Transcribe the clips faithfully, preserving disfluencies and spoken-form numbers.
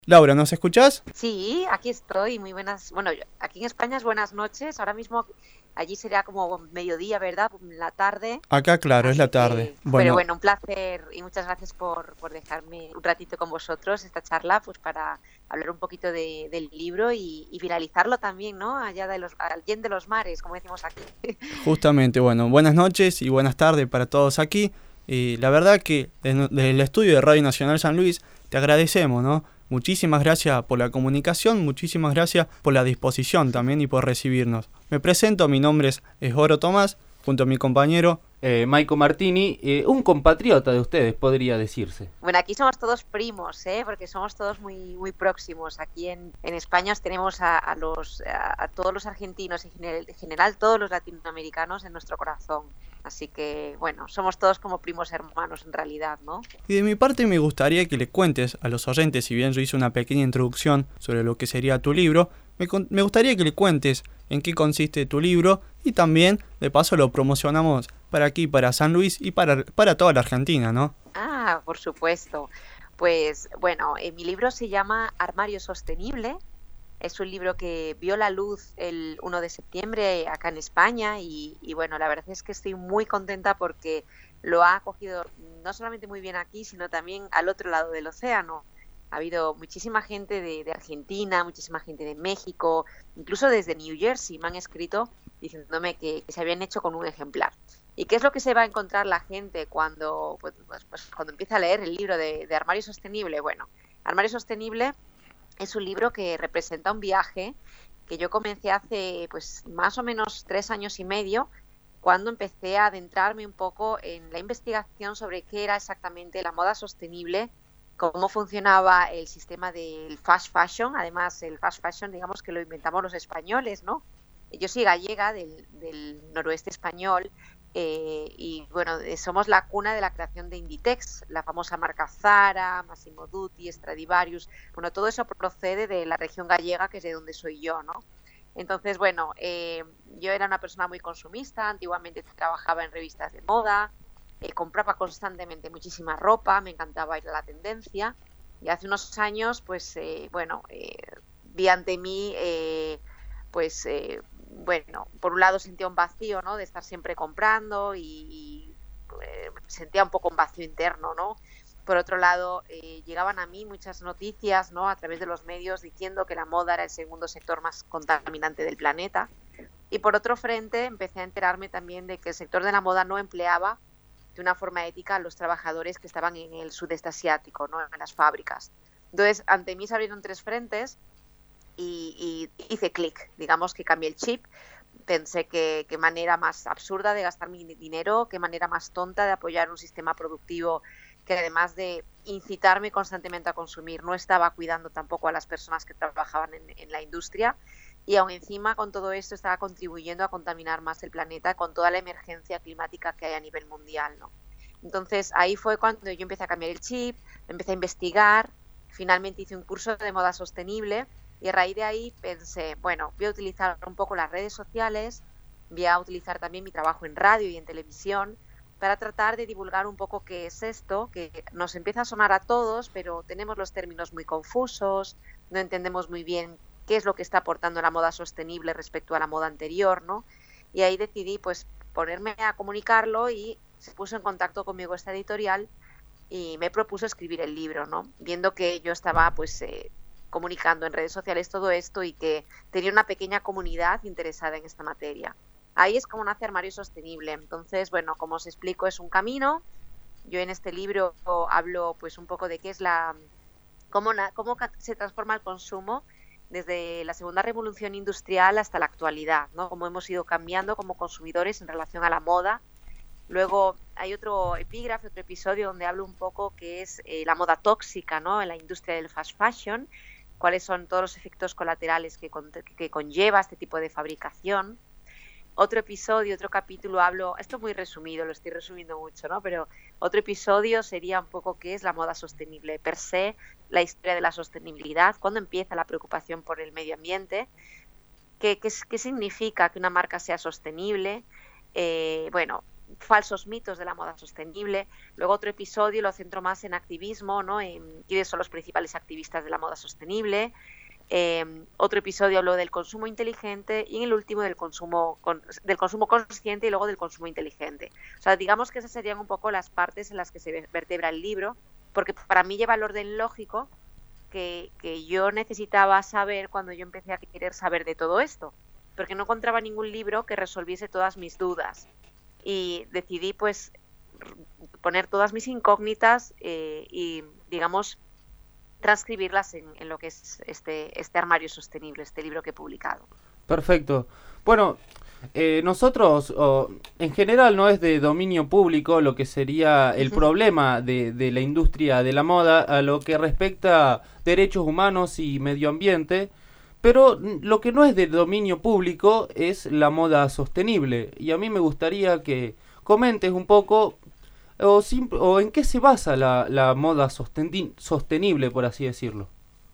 Laura, ¿nos escuchás? Sí, aquí estoy, muy buenas. Bueno, yo- aquí en España es buenas noches. Ahora mismo allí sería como mediodía, ¿verdad? La tarde. Acá, claro, es la Así tarde. que, pero Bueno, bueno, un placer y muchas gracias por, por dejarme un ratito con vosotros esta charla, pues para hablar un poquito de- del libro y, y finalizarlo también, ¿no? Allá de los, allende de los mares, como decimos aquí. justamente, bueno, buenas noches y buenas tardes para todos aquí. Y la verdad que en- desde el estudio de Radio Nacional San Luis te agradecemos, ¿no? Muchísimas gracias por la comunicación, muchísimas gracias por la disposición también y por recibirnos. Me presento, mi nombre es Esgoro Tomás, junto a mi compañero. Eh, Maico Martini, eh, un compatriota de ustedes, podría decirse. Bueno, aquí somos todos primos, ¿eh? Porque somos todos muy, muy próximos. Aquí en, en España os tenemos a, a los, a, a todos los argentinos y en general, en general todos los latinoamericanos en nuestro corazón. Así que, bueno, somos todos como primos hermanos en realidad, ¿no? Y de mi parte me gustaría que le cuentes a los oyentes, si bien yo hice una pequeña introducción sobre lo que sería tu libro, me, con- me gustaría que le cuentes en qué consiste tu libro y también, de paso, lo promocionamos para aquí, para San Luis y para, para toda la Argentina, ¿no? Ah, por supuesto. Pues bueno, eh, mi libro se llama Armario Sostenible. Es un libro que vio la luz el uno de septiembre acá en España y, y bueno, la verdad es que estoy muy contenta porque lo ha acogido no solamente muy bien aquí, sino también al otro lado del océano. Ha habido muchísima gente de, de Argentina, muchísima gente de México, incluso desde New Jersey me han escrito diciéndome que, que se habían hecho con un ejemplar. ¿Y qué es lo que se va a encontrar la gente cuando, pues, pues, pues, cuando empieza a leer el libro de, de Armario Sostenible? Bueno, Armario Sostenible es un libro que representa un viaje que yo comencé hace pues más o menos tres años y medio, cuando empecé a adentrarme un poco en la investigación sobre qué era exactamente la moda sostenible, cómo funcionaba el sistema del fast fashion. Además, el fast fashion, digamos que lo inventamos los españoles, ¿no? Yo soy gallega del, del noroeste español, eh, y bueno, eh, somos la cuna de la creación de Inditex, la famosa marca Zara, Massimo Dutti, Stradivarius. Bueno, todo eso procede de la región gallega, que es de donde soy yo, ¿no? Entonces, bueno, eh, yo era una persona muy consumista, antiguamente trabajaba en revistas de moda, eh, compraba constantemente muchísima ropa, me encantaba ir a la tendencia y hace unos años, pues, eh, bueno, eh, vi ante mí, eh, pues, eh, bueno, por un lado sentía un vacío, ¿no? De estar siempre comprando y, y eh, sentía un poco un vacío interno, ¿no? Por otro lado, eh, llegaban a mí muchas noticias, ¿no? A través de los medios diciendo que la moda era el segundo sector más contaminante del planeta. Y por otro frente, empecé a enterarme también de que el sector de la moda no empleaba de una forma ética a los trabajadores que estaban en el sudeste asiático, ¿no? En las fábricas. Entonces, ante mí se abrieron tres frentes y, y hice clic, digamos que cambié el chip. Pensé que qué manera más absurda de gastar mi dinero, qué manera más tonta de apoyar un sistema productivo que, además de incitarme constantemente a consumir, no estaba cuidando tampoco a las personas que trabajaban en, en la industria, y aún encima con todo esto estaba contribuyendo a contaminar más el planeta con toda la emergencia climática que hay a nivel mundial, ¿no? Entonces ahí fue cuando yo empecé a cambiar el chip, empecé a investigar, finalmente hice un curso de moda sostenible y a raíz de ahí pensé, bueno, voy a utilizar un poco las redes sociales, voy a utilizar también mi trabajo en radio y en televisión para tratar de divulgar un poco qué es esto, que nos empieza a sonar a todos, pero tenemos los términos muy confusos, no entendemos muy bien qué es lo que está aportando la moda sostenible respecto a la moda anterior, ¿no? Y ahí decidí pues ponerme a comunicarlo y se puso en contacto conmigo esta editorial y me propuso escribir el libro, ¿no? Viendo que yo estaba pues eh, comunicando en redes sociales todo esto y que tenía una pequeña comunidad interesada en esta materia. Ahí es como nace Armario Sostenible. Entonces, bueno, como os explico, es un camino. Yo en este libro hablo pues un poco de qué es la, cómo, cómo se transforma el consumo desde la segunda revolución industrial hasta la actualidad, ¿no? Cómo hemos ido cambiando como consumidores en relación a la moda. Luego hay otro epígrafe, otro episodio donde hablo un poco qué es eh, la moda tóxica, ¿no? En la industria del fast fashion, cuáles son todos los efectos colaterales que, con, que conlleva este tipo de fabricación. Otro episodio, otro capítulo, hablo, esto es muy resumido, lo estoy resumiendo mucho, ¿no? Pero otro episodio sería un poco qué es la moda sostenible, per se, la historia de la sostenibilidad, cuándo empieza la preocupación por el medio ambiente, qué, qué, qué significa que una marca sea sostenible. Eh, bueno, falsos mitos de la moda sostenible. Luego otro episodio lo centro más en activismo, ¿no? En quiénes son los principales activistas de la moda sostenible. Eh, otro episodio hablo del consumo inteligente y en el último del consumo, con, del consumo consciente y luego del consumo inteligente. O sea, digamos que esas serían un poco las partes en las que se vertebra el libro, porque para mí lleva el orden lógico que, que yo necesitaba saber cuando yo empecé a querer saber de todo esto, porque no encontraba ningún libro que resolviese todas mis dudas. Y decidí pues poner todas mis incógnitas eh, y, digamos, transcribirlas en, en lo que es este, este armario sostenible, este libro que he publicado. Perfecto. Bueno, eh, nosotros, oh, en general, no es de dominio público lo que sería el problema de, de la industria de la moda a lo que respecta a derechos humanos y medio ambiente, pero lo que no es de dominio público es la moda sostenible. Y a mí me gustaría que comentes un poco o, simple, o en qué se basa la, la moda sosten- sostenible, por así decirlo.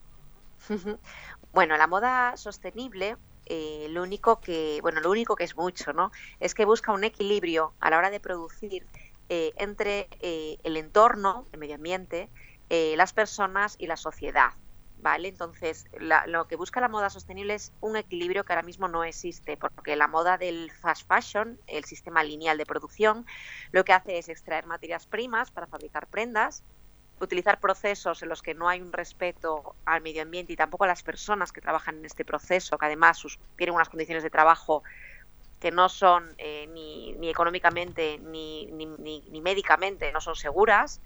Bueno, la moda sostenible, eh, lo único que, bueno, lo único que es mucho, ¿no? Es que busca un equilibrio a la hora de producir eh, entre eh, el entorno, el medio ambiente, eh, las personas y la sociedad. ¿Vale? Entonces, la, lo que busca la moda sostenible es un equilibrio que ahora mismo no existe, porque la moda del fast fashion, el sistema lineal de producción, lo que hace es extraer materias primas para fabricar prendas, utilizar procesos en los que no hay un respeto al medio ambiente y tampoco a las personas que trabajan en este proceso, que además sus, tienen unas condiciones de trabajo que no son eh, ni, ni económicamente ni, ni, ni, ni médicamente, no son seguras.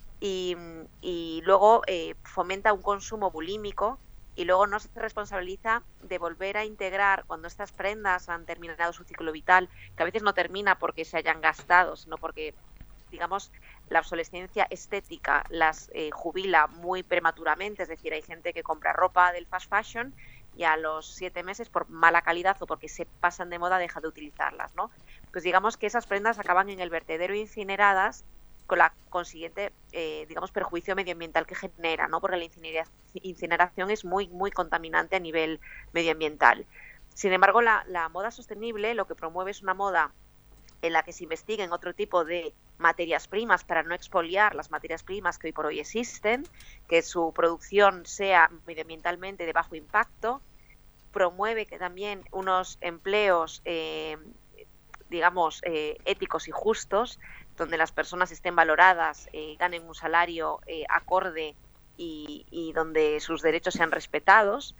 Y, y luego eh, fomenta un consumo bulímico y luego no se responsabiliza de volver a integrar cuando estas prendas han terminado su ciclo vital, que a veces no termina porque se hayan gastado, sino porque, digamos, la obsolescencia estética las eh, jubila muy prematuramente. Es decir, hay gente que compra ropa del fast fashion y a los siete meses, por mala calidad o porque se pasan de moda, deja de utilizarlas, ¿no? Pues digamos que esas prendas acaban en el vertedero incineradas, con la consiguiente, eh, digamos, perjuicio medioambiental que genera, ¿no? Porque la incineración es muy, muy contaminante a nivel medioambiental. Sin embargo, la, la moda sostenible lo que promueve es una moda en la que se investiguen otro tipo de materias primas para no expoliar las materias primas que hoy por hoy existen, que su producción sea medioambientalmente de bajo impacto, promueve que también unos empleos, eh, digamos, eh, éticos y justos, donde las personas estén valoradas, eh, ganen un salario eh, acorde y, y donde sus derechos sean respetados.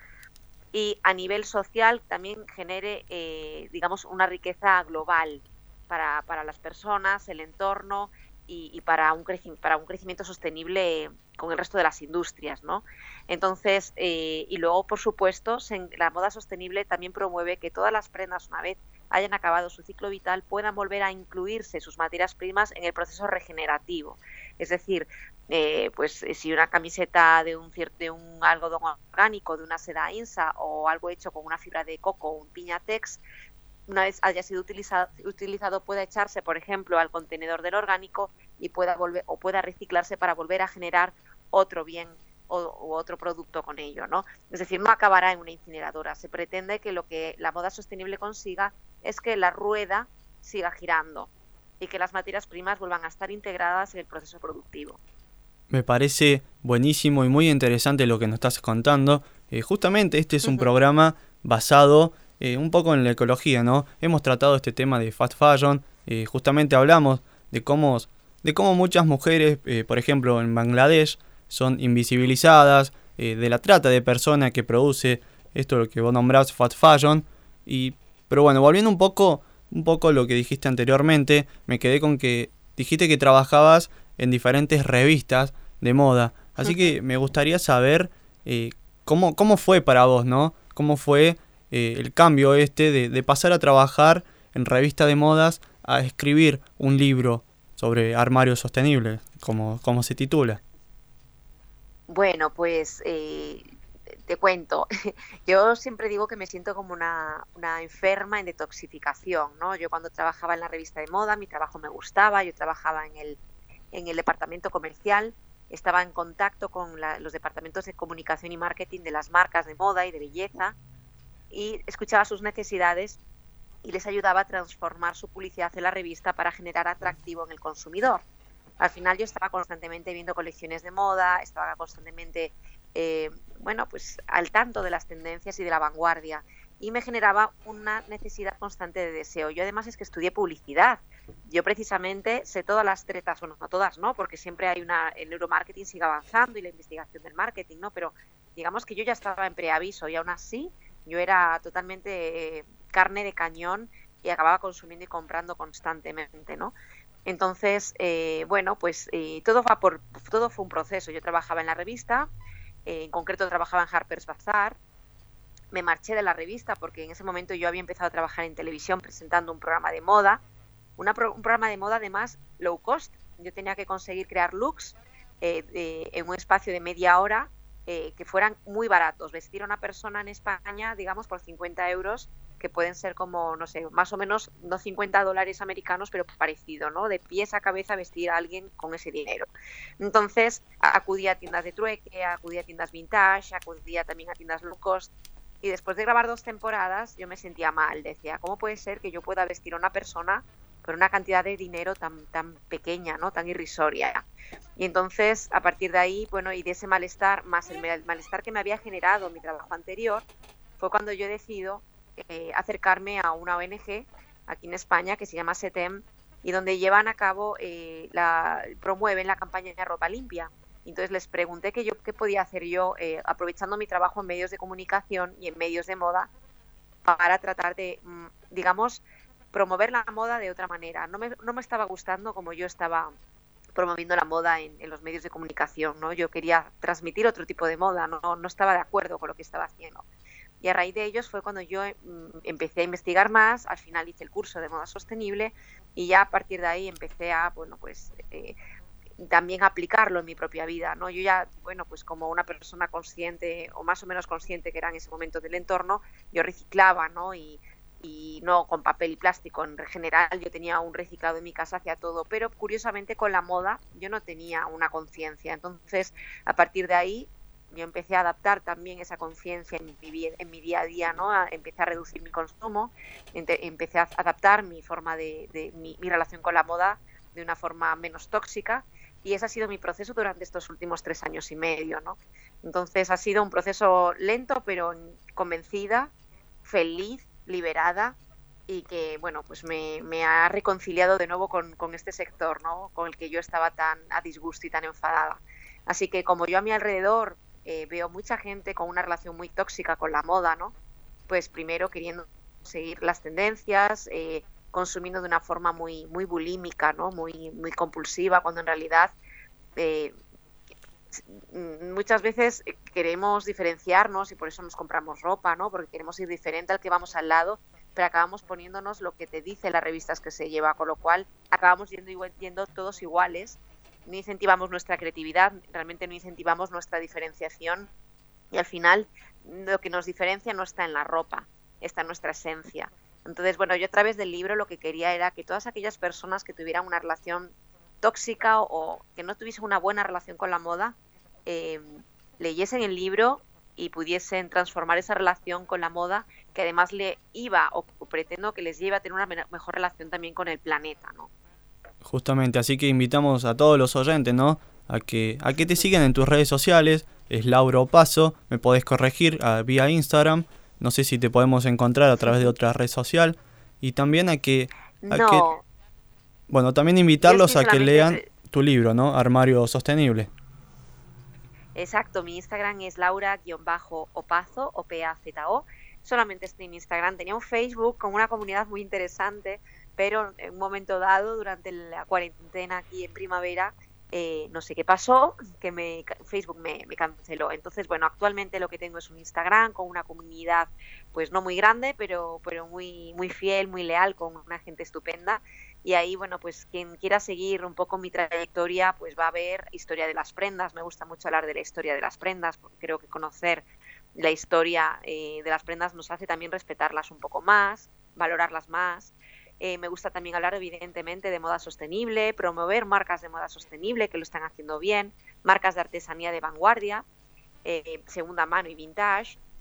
Y a nivel social también genere, eh, digamos, una riqueza global para, para las personas, el entorno y, y para, un creci- para un crecimiento sostenible con el resto de las industrias, ¿no? Entonces, eh, y luego, por supuesto, se, la moda sostenible también promueve que todas las prendas, una vez hayan acabado su ciclo vital, puedan volver a incluirse sus materias primas en el proceso regenerativo. Es decir, eh, pues si una camiseta de un, de un algodón orgánico, de una seda insa o algo hecho con una fibra de coco o un piñatex, una vez haya sido utilizado, utilizado pueda echarse, por ejemplo, al contenedor del orgánico y pueda volver o pueda reciclarse para volver a generar otro bien o, o otro producto con ello, ¿no? Es decir, no acabará en una incineradora. Se pretende que lo que la moda sostenible consiga es que la rueda siga girando y que las materias primas vuelvan a estar integradas en el proceso productivo. Me parece buenísimo y muy interesante lo que nos estás contando. Eh, justamente este es un uh-huh. programa basado eh, un poco en la ecología, ¿no? Hemos tratado este tema de fast fashion, eh, justamente hablamos de cómo, de cómo muchas mujeres, eh, por ejemplo en Bangladesh, son invisibilizadas, eh, de la trata de personas que produce esto lo que vos nombrás fast fashion. Y, pero bueno, volviendo un poco, un poco a lo que dijiste anteriormente, me quedé con que dijiste que trabajabas en diferentes revistas de moda. Así uh-huh. que me gustaría saber eh, cómo, cómo fue para vos, ¿no? Cómo fue eh, el cambio este de, de pasar a trabajar en revista de modas a escribir un libro sobre armario sostenible, como, como se titula. Bueno, pues eh, te cuento. Yo siempre digo que me siento como una, una enferma en detoxificación, ¿no? Yo cuando trabajaba en la revista de moda, mi trabajo me gustaba, yo trabajaba en el en el departamento comercial, estaba en contacto con la, los departamentos de comunicación y marketing de las marcas de moda y de belleza y escuchaba sus necesidades y les ayudaba a transformar su publicidad en la revista para generar atractivo en el consumidor. Al final yo estaba constantemente viendo colecciones de moda, estaba constantemente eh, bueno, pues al tanto de las tendencias y de la vanguardia, y me generaba una necesidad constante de deseo. Yo además es que estudié publicidad. Yo precisamente sé todas las tretas, bueno, no todas, ¿no? Porque siempre hay una, el neuromarketing sigue avanzando y la investigación del marketing, ¿no? Pero digamos que yo ya estaba en preaviso y aún así yo era totalmente eh, carne de cañón y acababa consumiendo y comprando constantemente, ¿no? Entonces, eh, bueno, pues eh, todo, va por, todo fue un proceso. Yo trabajaba en la revista, eh, en concreto trabajaba en Harper's Bazaar. Me marché de la revista porque en ese momento yo había empezado a trabajar en televisión presentando un programa de moda, una pro, un programa de moda además low cost. Yo tenía que conseguir crear looks eh, de, en un espacio de media hora eh, que fueran muy baratos. Vestir a una persona en España, digamos, por cincuenta euros, que pueden ser como, no sé, más o menos, no cincuenta dólares americanos, pero parecido, ¿no? De pies a cabeza vestir a alguien con ese dinero. Entonces, acudía a tiendas de trueque, acudía a tiendas vintage, acudía también a tiendas low cost. Y después de grabar dos temporadas, yo me sentía mal. Decía, ¿cómo puede ser que yo pueda vestir a una persona por una cantidad de dinero tan, tan pequeña, ¿no? Tan irrisoria? Y entonces, a partir de ahí, bueno, y de ese malestar, más el malestar que me había generado mi trabajo anterior, fue cuando yo decido eh, acercarme a una O N G aquí en España que se llama SETEM, y donde llevan a cabo, eh, la, promueven la campaña de ropa limpia. Entonces les pregunté que yo, qué podía hacer yo, eh, aprovechando mi trabajo en medios de comunicación y en medios de moda, para tratar de, digamos, promover la moda de otra manera. No me, no me estaba gustando como yo estaba promoviendo la moda en, en los medios de comunicación, ¿no? Yo quería transmitir otro tipo de moda, no, no estaba de acuerdo con lo que estaba haciendo. Y a raíz de ellos fue cuando yo mm, empecé a investigar más. Al final hice el curso de moda sostenible y ya a partir de ahí empecé a, bueno, pues... Eh, también aplicarlo en mi propia vida, ¿no? Yo ya, bueno, pues como una persona consciente o más o menos consciente que era en ese momento del entorno, yo reciclaba, ¿no? Y, y no con papel y plástico. En general yo tenía un reciclado en mi casa, hacía todo, pero curiosamente con la moda yo no tenía una conciencia. Entonces, a partir de ahí yo empecé a adaptar también esa conciencia en mi, en mi día a día, ¿no? A, empecé a reducir mi consumo, empecé a adaptar mi forma de, de mi, mi relación con la moda de una forma menos tóxica, y ese ha sido mi proceso durante estos últimos tres años y medio, ¿no? Entonces ha sido un proceso lento, pero convencida, feliz, liberada, y que, bueno, pues me, me ha reconciliado de nuevo con, con este sector, ¿no? Con el que yo estaba tan a disgusto y tan enfadada. Así que como yo a mi alrededor eh, veo mucha gente con una relación muy tóxica con la moda, ¿no? Pues primero queriendo seguir las tendencias, eh, consumiendo de una forma muy muy bulímica, ¿no? Muy muy compulsiva, cuando en realidad eh, muchas veces queremos diferenciarnos y por eso nos compramos ropa, ¿no? Porque queremos ir diferente al que vamos al lado, pero acabamos poniéndonos lo que te dice las revistas que se lleva, con lo cual acabamos yendo, igual, yendo todos iguales. No incentivamos nuestra creatividad, realmente no incentivamos nuestra diferenciación, y al final lo que nos diferencia no está en la ropa, está en nuestra esencia. Entonces, bueno, yo a través del libro lo que quería era que todas aquellas personas que tuvieran una relación tóxica o, o que no tuviesen una buena relación con la moda, eh, leyesen el libro y pudiesen transformar esa relación con la moda, que además le iba, o, o pretendo que les lleve a tener una me- mejor relación también con el planeta, ¿no? Justamente, así que invitamos a todos los oyentes, ¿no? A que, a que te sigan en tus redes sociales. Es Laura Opazo, me podés corregir uh, vía Instagram. No sé si te podemos encontrar a través de otra red social. Y también a que... A no. que bueno, también invitarlos a que lean se... tu libro, ¿no? Armario Sostenible. Exacto, mi Instagram es Laura-Opazo, O P A Z O. Solamente estoy en Instagram. Tenía un Facebook con una comunidad muy interesante, pero en un momento dado, durante la cuarentena aquí en primavera, Eh, no sé qué pasó, que me, Facebook me, me canceló. Entonces, bueno, actualmente lo que tengo es un Instagram con una comunidad, pues no muy grande, pero, pero muy, muy fiel, muy leal, con una gente estupenda. Y ahí, bueno, pues quien quiera seguir un poco mi trayectoria, pues va a ver historia de las prendas. Me gusta mucho hablar de la historia de las prendas, porque creo que conocer la historia eh, de las prendas nos hace también respetarlas un poco más, valorarlas más. Eh, me gusta también hablar, evidentemente, de moda sostenible, promover marcas de moda sostenible que lo están haciendo bien, marcas de artesanía de vanguardia, eh, segunda mano y vintage.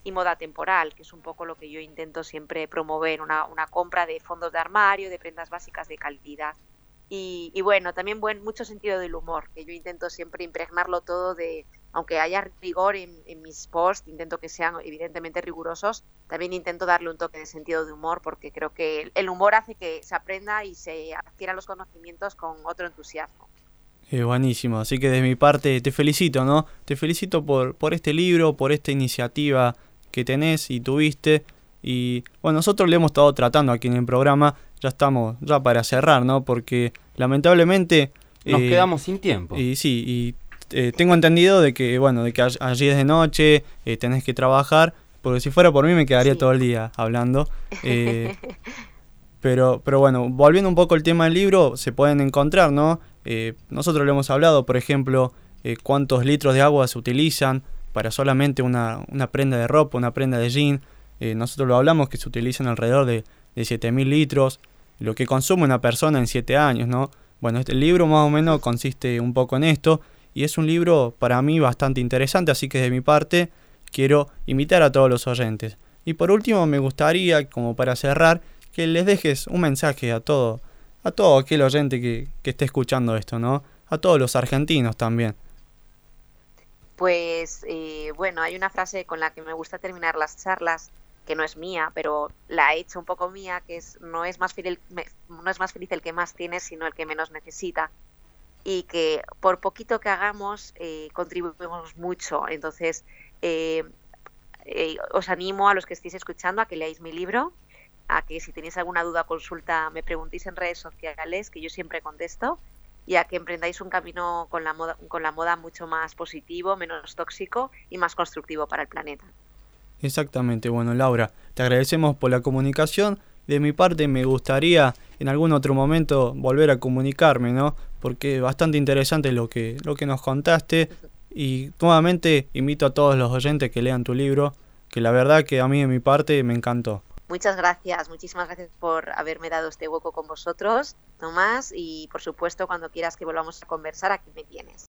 y moda temporal, que es un poco lo que yo intento siempre promover, una, una compra de fondos de armario, de prendas básicas de calidad. Y, y bueno, también buen, mucho sentido del humor, que yo intento siempre impregnarlo todo de, aunque haya rigor en, en mis posts, intento que sean evidentemente rigurosos, también intento darle un toque de sentido de humor, porque creo que el, el humor hace que se aprenda y se adquieran los conocimientos con otro entusiasmo. Eh, buenísimo, así que de mi parte te felicito, ¿no? Te felicito por, por este libro, por esta iniciativa que tenés y tuviste. Y bueno, nosotros lo hemos estado tratando aquí en el programa, ya estamos ya para cerrar, ¿no? Porque lamentablemente... Nos eh, quedamos sin tiempo. Y sí, y eh, tengo entendido de que, bueno, de que allí es de noche, eh, tenés que trabajar, porque si fuera por mí me quedaría sí. todo el día hablando. Eh, pero, pero bueno, volviendo un poco al tema del libro, se pueden encontrar, ¿no? Eh, nosotros le hemos hablado, por ejemplo, eh, cuántos litros de agua se utilizan para solamente una, una prenda de ropa, una prenda de jean. Eh, nosotros lo hablamos que se utilizan alrededor de, de siete mil litros, lo que consume una persona en siete años, ¿no? Bueno, este libro más o menos consiste un poco en esto y es un libro para mí bastante interesante, así que de mi parte quiero invitar a todos los oyentes. Y por último me gustaría, como para cerrar, que les dejes un mensaje a todo, a todo aquel oyente que, que esté escuchando esto, ¿no? A todos los argentinos también. Pues eh, bueno, hay una frase con la que me gusta terminar las charlas, que no es mía, pero la he hecho un poco mía, que es no es más feliz, no es más feliz el que más tiene, sino el que menos necesita. Y que por poquito que hagamos, eh, contribuimos mucho. Entonces, eh, eh, os animo a los que estéis escuchando a que leáis mi libro, a que si tenéis alguna duda o consulta me preguntéis en redes sociales, que yo siempre contesto, y a que emprendáis un camino con la moda, con la moda mucho más positivo, menos tóxico y más constructivo para el planeta. Exactamente, bueno, Laura, te agradecemos por la comunicación. De mi parte me gustaría en algún otro momento volver a comunicarme, ¿no? Porque es bastante interesante lo que, lo que nos contaste y nuevamente invito a todos los oyentes que lean tu libro, que la verdad que a mí de mi parte me encantó. Muchas gracias, muchísimas gracias por haberme dado este hueco con vosotros, Tomás, y por supuesto cuando quieras que volvamos a conversar aquí me tienes.